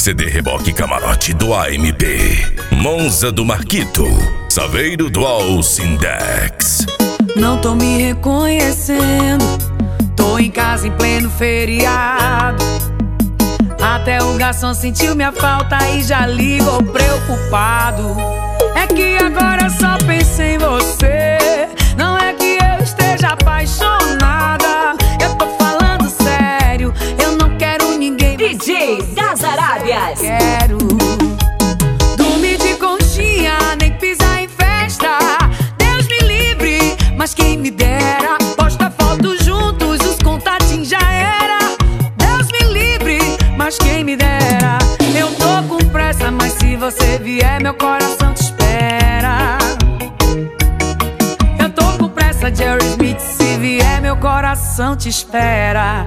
CD Reboque Camarote do AMP, Monza do Marquito, Saveiro do Alcindex. Não tô me reconhecendo, tô em casa em pleno feriado. Até o garçom sentiu minha falta e já ligou preocupado. É que agora eu só penso em você, não é que eu esteja apaixonada. Eu tô falando sério, eu não quero ninguém. DJ das Arábias. Quero dormir de conchinha, nem pisar em festa. Deus me livre, mas quem me dera. Posta foto juntos, os contatinhos já era. Deus me livre, mas quem me dera. Eu tô com pressa, mas se você vier, meu coração te espera. Eu tô com pressa, Jerry Smith, se vier, meu coração te espera.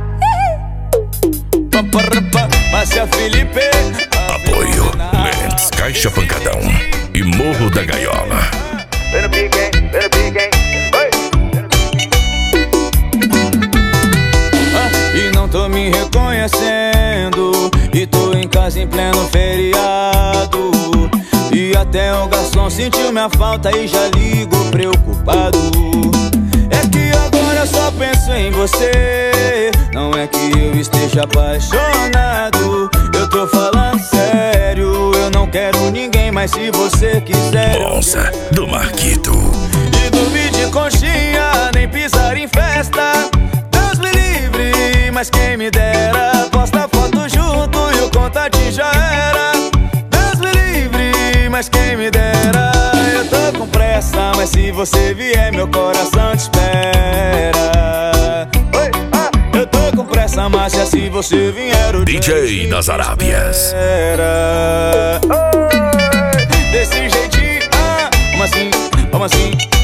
Márcia Felipe. Apoio Lentes, Caixa Pancadão e Morro da Gaiola. E não tô me reconhecendo, e tô em casa em pleno feriado. E até o garçom sentiu minha falta e já ligou preocupado. É que agora eu só penso em você, não é que eu esteja apaixonado. Eu tô falando sério, eu não quero ninguém, mas se você quiser. Monza do Marquito. E dormir de conchinha, nem pisar em festa. Deus me livre, mas quem me dera. Posta foto junto e o contatinho já era. Deus me livre, mas quem me dera. Eu tô com pressa, mas se você vier, meu coração te espera. Oi, eu tô com pressa, mas se você vier, o DJ das Arábias. Desse jeitinho, como assim, como assim?